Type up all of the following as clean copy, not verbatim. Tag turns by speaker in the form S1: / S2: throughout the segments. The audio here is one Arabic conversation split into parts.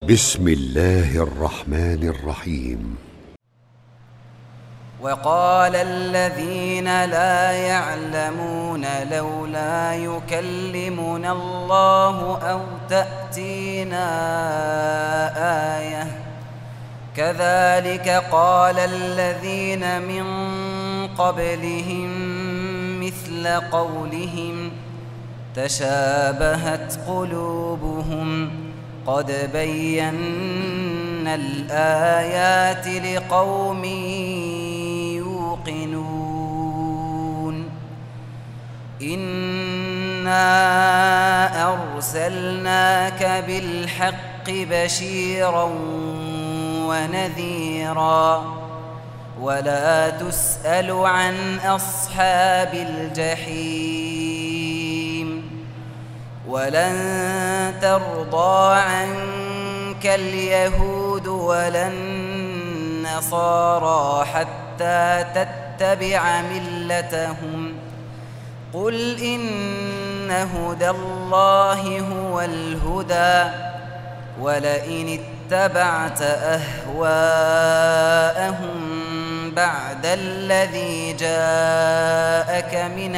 S1: بسم الله الرحمن الرحيم.
S2: وقال الذين لا يعلمون لولا يكلمنا الله أو تأتينا آية كذلك قال الذين من قبلهم مثل قولهم تشابهت قلوبهم قد بينا الآيات لقوم يوقنون إنا أرسلناك بالحق بشيرا ونذيرا ولا تسأل عن أصحاب الجحيم ولن ترضى عنك اليهود ولا النصارى حتى تتبع ملتهم قل إن هدى الله هو الهدى ولئن اتبعت أهواءهم بعد الذي جاءك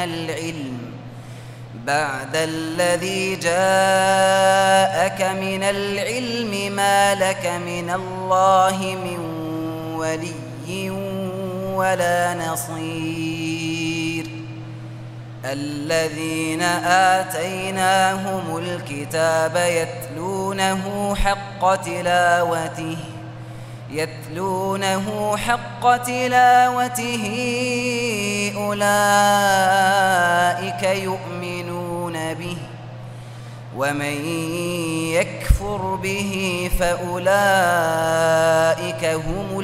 S2: من العلم ما لك من الله من ولي ولا نصير الذين آتيناهم الكتاب يتلونه حق تلاوته أولئك يؤمنون به ومن يكفر به فأولئك هم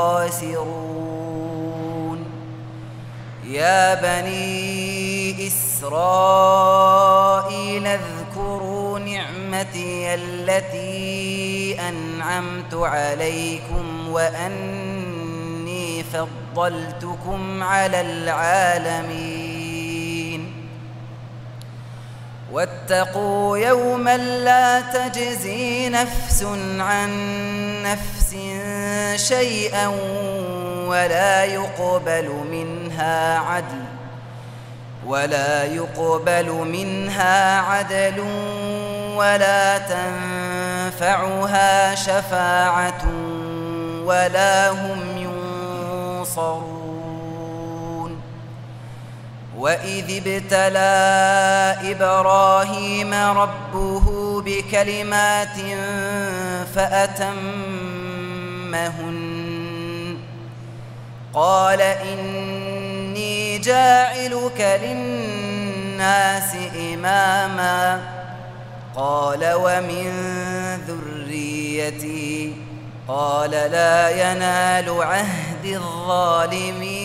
S2: الخاسرون يا بني إسرائيل اذكروا نعمتي التي أنعمت عليكم وأني فضلتكم على العالمين واتقوا يوما لا تجزي نفس عن نفس شيئا ولا يقبل منها عدل ولا تنفعها شفاعة ولا هم ينصرون وإذ ابتلى إبراهيم ربه بكلمات فأتمهن قال إني جاعلك للناس إماما قال ومن ذريتي قال لا ينال عهد الظالمين